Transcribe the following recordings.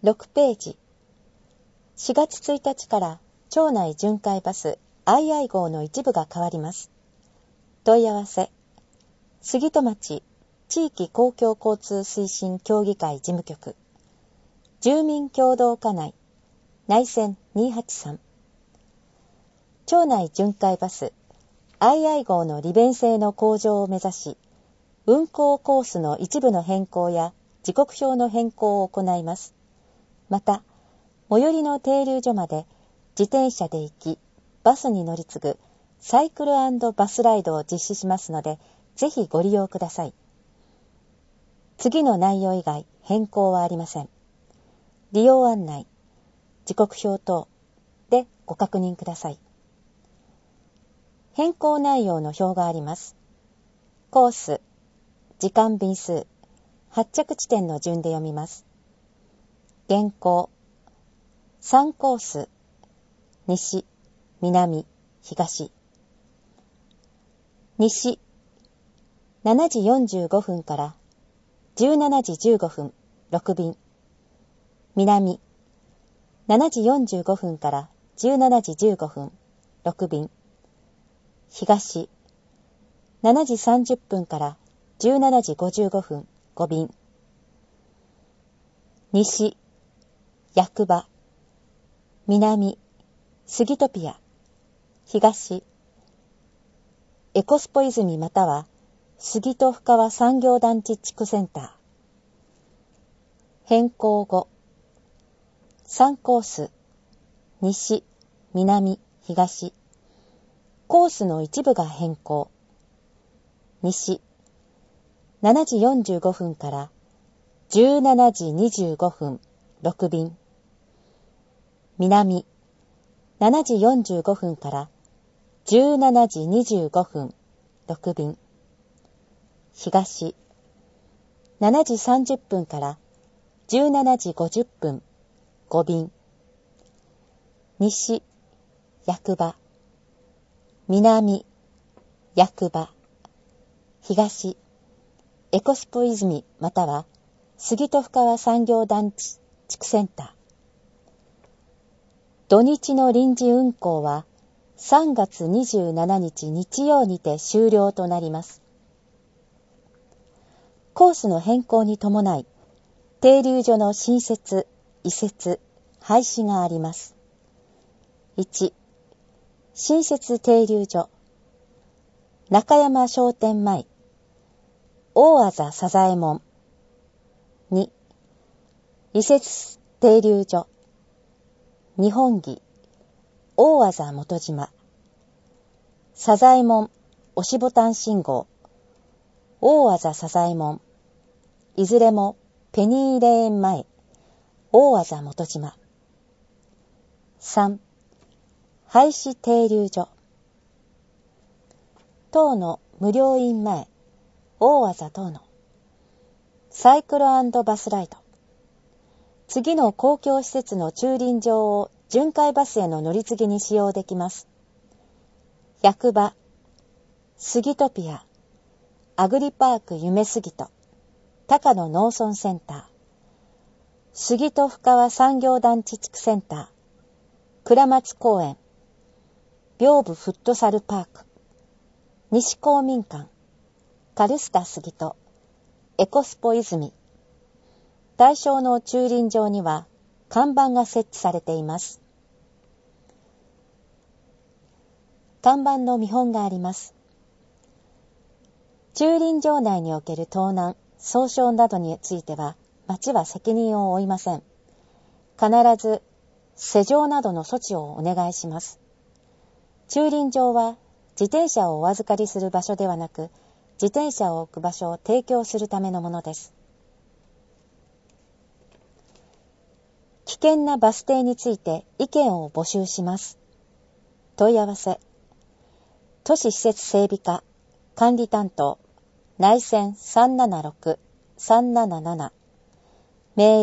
6ページ。4月1日から町内巡回バス II 号の一部が変わります。問い合わせ、杉戸町地域公共交通推進協議会事務局、住民協同課内、内線283。町内巡回バス II 号の利便性の向上を目指し、運行コースの一部の変更や時刻表の変更を行います。また、最寄りの停留所まで自転車で行き、バスに乗り継ぐサイクル&バスライドを実施しますので、ぜひご利用ください。次の内容以外変更はありません。利用案内、時刻表等でご確認ください。変更内容の表があります。コース、時間便数、発着地点の順で読みます。現行、3コース、西、南、東。西、7時45分から17時15分、6便。南、7時45分から17時15分、6便。東、7時30分から17時55分、5便。西、役場。南、スギトピア。東、エコスポ泉または杉戸深川産業団地地区センター。変更後、3コース、西、南、東。コースの一部が変更。西、7時45分から17時25分、6便。南、7時45分から17時25分、6便。東、7時30分から17時50分、5便。西、役場。南、役場。東、エコスポ泉または杉戸深川産業団地地区センター。土日の臨時運行は3月27日日曜にて終了となります。コースの変更に伴い、停留所の新設、移設、廃止があります。1、新設停留所、中山商店前、大あざサザエ門。2、移設停留所、日本木、大あざ元島。サザエ門、押しボタン信号、大あざサザエ門。いずれもペニーレーン前、大あざ元島。3、廃止停留所。遠野無料院前、大あざ遠野。サイクル&バスライド。次の公共施設の駐輪場を巡回バスへの乗り継ぎに使用できます。役場、スギトピア、アグリパーク夢すぎと、高野農村センター、杉戸深川産業団地地区センター、倉松公園、屏風フットサルパーク、西公民館、カルスタ杉戸、エコスポ泉。対象の駐輪場には看板が設置されています。看板の見本があります。駐輪場内における盗難、損傷などについては、町は責任を負いません。必ず施錠などの措置をお願いします。駐輪場は自転車をお預かりする場所ではなく、自転車を置く場所を提供するためのものです。危険なバス停について意見を募集します。問い合わせ、都市施設整備課、管理担当、内線376-377、メー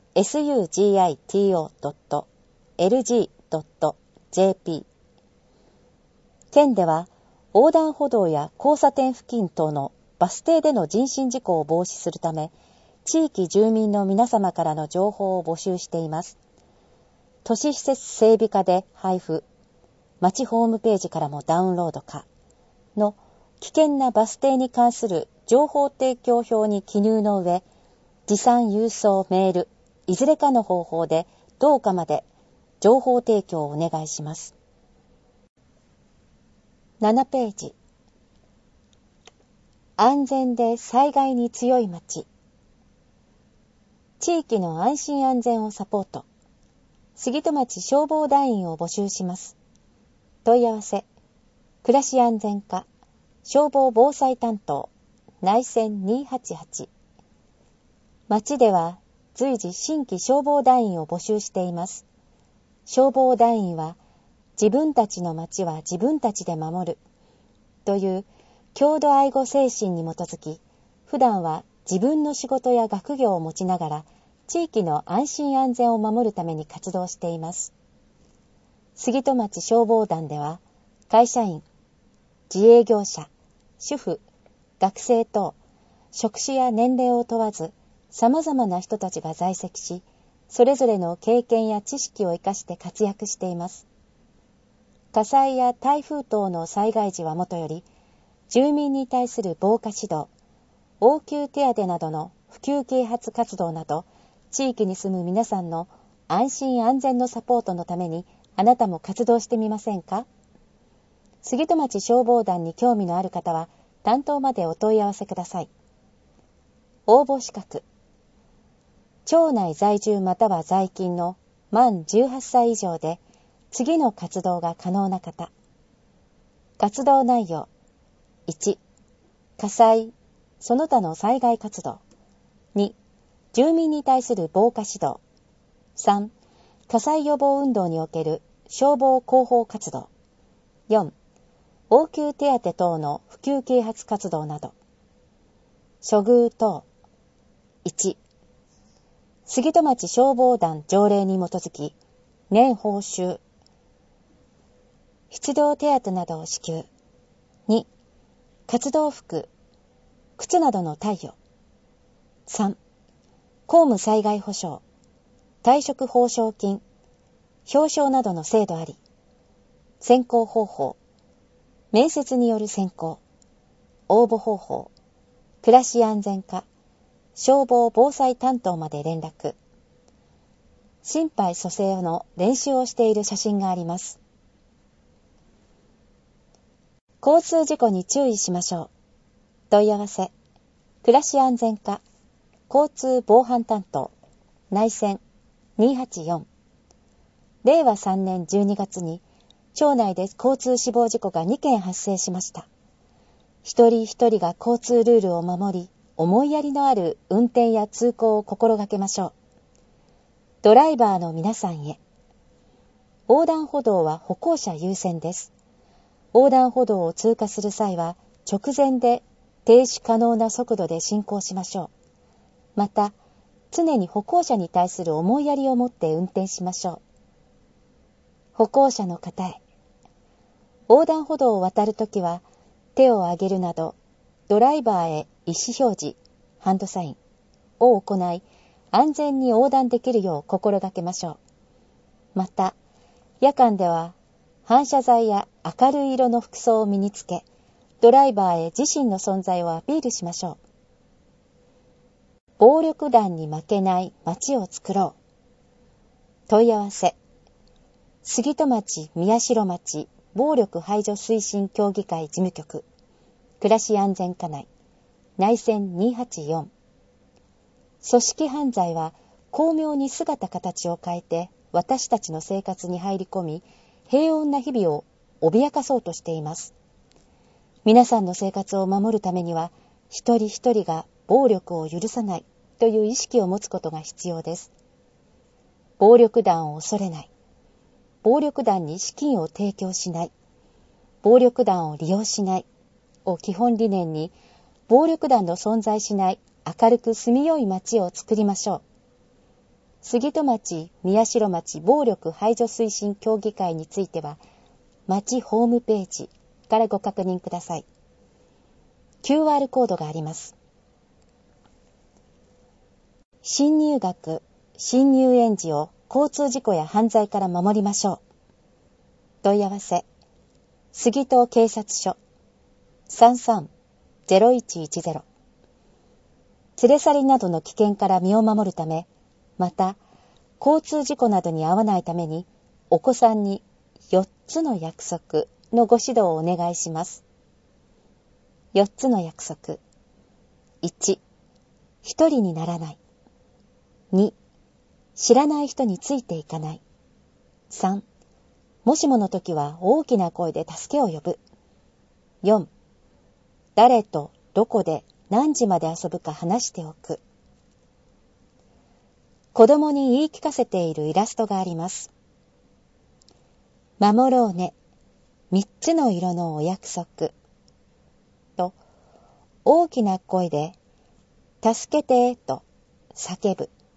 ル、toshise-tsu@town.sugito.lg.jp 県では横断歩道や交差点付近等のバス停での人身事故を防止するため、地域住民の皆様からの情報を募集しています。都市施設整備課で配布、町ホームページからもダウンロード可の危険なバス停に関する情報提供表に記入の上、持参郵送メール、いずれかの方法でどうかまで情報提供をお願いします。7ページ。安全で災害に強い町。地域の安心安全をサポート。杉戸町消防団員を募集します。問い合わせ、暮らし安全課、消防防災担当、内線288。町では随時新規消防団員を募集しています。消防団員は自分たちの町は自分たちで守るという郷土愛護精神に基づき、普段は自分の仕事や学業を持ちながら地域の安心安全を守るために活動しています。杉戸町消防団では会社員、自営業者、主婦、学生等、職種や年齢を問わず様々な人たちが在籍し、それぞれの経験や知識を生かして活躍しています。火災や台風等の災害時はもとより、住民に対する防火指導、応急手当などの普及啓発活動など、地域に住む皆さんの安心安全のサポートのために、あなたも活動してみませんか？杉戸町消防団に興味のある方は、担当までお問い合わせください。応募資格。町内在住または在勤の満18歳以上で、次の活動が可能な方。活動内容。1、火災、その他の災害活動。2、住民に対する防火指導。3、火災予防運動における消防広報活動。4、応急手当等の普及啓発活動など。処遇等。1、杉戸町消防団条例に基づき、年報酬、出動手当などを支給。2、活動服、靴などの貸与。3、公務災害保障、退職報奨金、表彰などの制度あり。選考方法、面接による選考、応募方法、暮らし安全課、消防防災担当まで連絡。心肺蘇生の練習をしている写真があります。交通事故に注意しましょう。問い合わせ、暮らし安全課、交通防犯担当、内線284。令和3年12月に、町内で交通死亡事故が2件発生しました。一人一人が交通ルールを守り、思いやりのある運転や通行を心がけましょう。ドライバーの皆さんへ。横断歩道は歩行者優先です。横断歩道を通過する際は、直前で停止可能な速度で進行しましょう。また、常に歩行者に対する思いやりを持って運転しましょう。歩行者の方へ。横断歩道を渡るときは、手を上げるなど、ドライバーへ意思表示、ハンドサインを行い、安全に横断できるよう心がけましょう。また、夜間では、反射材や明るい色の服装を身につけ、ドライバーへ自身の存在をアピールしましょう。暴力団に負けない街を作ろう。問い合わせ、杉戸町宮代町暴力排除推進協議会事務局、暮らし安全課内、内線284。組織犯罪は巧妙に姿形を変えて私たちの生活に入り込み、平穏な日々を脅かそうとしています。皆さんの生活を守るためには、一人一人が暴力を許さないという意識を持つことが必要です。暴力団を恐れない。暴力団に資金を提供しない。暴力団を利用しないを基本理念に、暴力団の存在しない明るく住みよい町を作りましょう。杉戸町宮代町暴力排除推進協議会については、町ホームページからご確認ください。QR コードがあります。新入学、新入園児を交通事故や犯罪から守りましょう。問い合わせ、杉東警察署 33-0110。連れ去りなどの危険から身を守るため、また、交通事故などに遭わないために、お子さんに4つの約束のご指導をお願いします。4つの約束。1、一人にならない。2、知らない人についていかない。3、もしもの時は大きな声で助けを呼ぶ。4、誰とどこで何時まで遊ぶか話しておく。子供に言い聞かせているイラストがあります。守ろうね、3つの色のお約束。大きな声で、助けてと叫ぶ。